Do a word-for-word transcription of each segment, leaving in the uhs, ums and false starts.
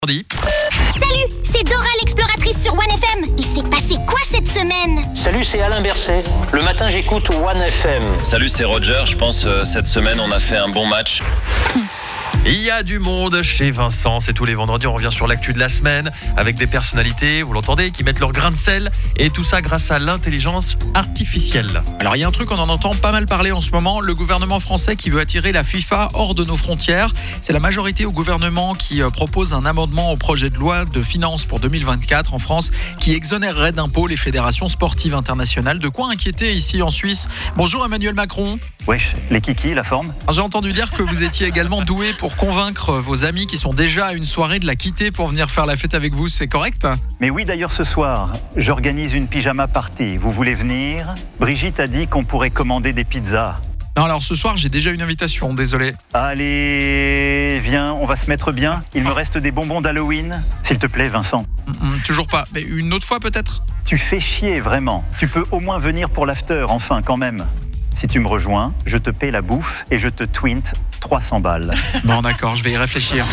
Salut, c'est Dora l'exploratrice sur One F M. Il s'est passé quoi cette semaine? Salut, c'est Alain Berset. Le matin, j'écoute One F M. Salut, c'est Roger. Je pense euh, cette semaine, on a fait un bon match. Il y a du monde chez Vincent, c'est tous les vendredis, on revient sur l'actu de la semaine avec des personnalités, vous l'entendez, qui mettent leur grain de sel et tout ça grâce à l'intelligence artificielle. Alors il y a un truc, on en entend pas mal parler en ce moment, le gouvernement français qui veut attirer la FIFA hors de nos frontières. C'est la majorité au gouvernement qui propose un amendement au projet de loi de finances pour deux mille vingt-quatre en France qui exonérerait d'impôts les fédérations sportives internationales. De quoi inquiéter ici en Suisse. Bonjour Emmanuel Macron. Wesh, les kikis, la forme. Alors, j'ai entendu dire que vous étiez également doué pour convaincre vos amis qui sont déjà à une soirée de la quitter pour venir faire la fête avec vous, c'est correct? Mais oui, d'ailleurs ce soir, j'organise une pyjama party. Vous voulez venir? Brigitte a dit qu'on pourrait commander des pizzas. Non, alors ce soir j'ai déjà une invitation, désolé. Allez, viens, on va se mettre bien. Il me reste des bonbons d'Halloween. S'il te plaît, Vincent. Mmh, toujours pas, mais une autre fois peut-être? Tu fais chier, vraiment. Tu peux au moins venir pour l'after, enfin, quand même. Si tu me rejoins, je te paie la bouffe et je te twint trois cents balles. Bon d'accord, je vais y réfléchir.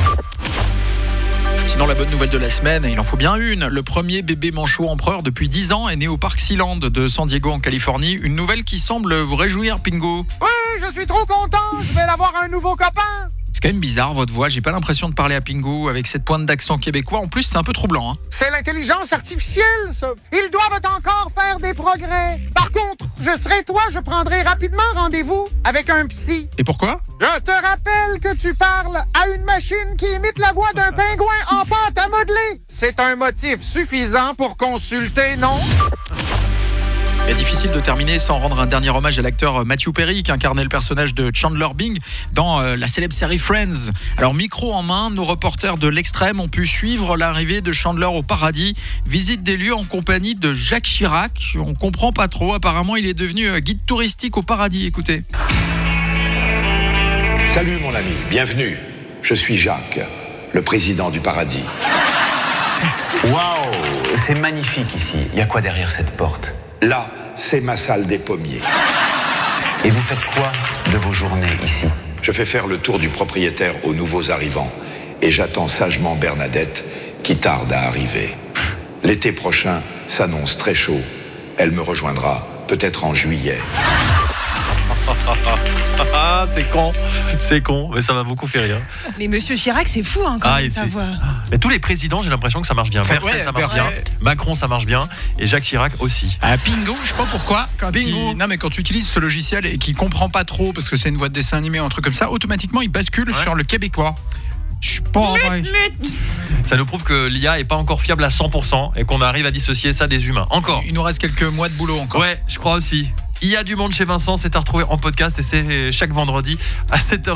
Sinon, la bonne nouvelle de la semaine, il en faut bien une. Le premier bébé manchot empereur depuis dix ans est né au Parc Sealand de San Diego en Californie. Une nouvelle qui semble vous réjouir, Pingo. Oui, je suis trop content, je vais avoir un nouveau copain. C'est quand même bizarre votre voix, j'ai pas l'impression de parler à Pingo avec cette pointe d'accent québécois. En plus, c'est un peu troublant. Hein. C'est l'intelligence artificielle, ça. Ils doivent encore faire des progrès. Par contre, je serai toi, je prendrai rapidement rendez-vous avec un psy. Et pourquoi? Je te rappelle que tu parles à une machine qui imite la voix d'un pingouin en pâte à modeler. C'est un motif suffisant pour consulter, non? C'est difficile de terminer sans rendre un dernier hommage à l'acteur Matthew Perry qui incarnait le personnage de Chandler Bing dans euh, la célèbre série Friends. Alors micro en main, nos reporters de l'Extrême ont pu suivre l'arrivée de Chandler au paradis. Visite des lieux en compagnie de Jacques Chirac. On comprend pas trop, apparemment il est devenu euh, guide touristique au paradis, écoutez. Salut mon ami, bienvenue. Je suis Jacques, le président du paradis. Waouh, c'est magnifique ici. Il y a quoi derrière cette porte? Là, c'est ma salle des pommiers. Et vous faites quoi de vos journées ici? Je fais faire le tour du propriétaire aux nouveaux arrivants et j'attends sagement Bernadette qui tarde à arriver. L'été prochain s'annonce très chaud. Elle me rejoindra peut-être en juillet. Ah, c'est con, c'est con, mais ça m'a beaucoup fait rire. Mais Monsieur Chirac, c'est fou, hein, quand ah, même, sa voix. Mais tous les présidents, j'ai l'impression que ça marche bien. Ça, Berset, ouais, ça marche Berset. bien. Macron, ça marche bien. Et Jacques Chirac aussi. À Pingo, je sais pas pourquoi. Quand Pingo. il... Non, mais quand tu utilises ce logiciel et qu'il comprend pas trop parce que c'est une voix de dessin animé ou un truc comme ça, automatiquement il bascule ouais. sur le québécois. Je suis pas vrai. Ça nous prouve que l'I A est pas encore fiable à cent pour cent et qu'on arrive à dissocier ça des humains. Encore. Il nous reste quelques mois de boulot encore. Ouais, je crois aussi. Il y a du monde chez Vincent, c'est à retrouver en podcast et c'est chaque vendredi à sept heures.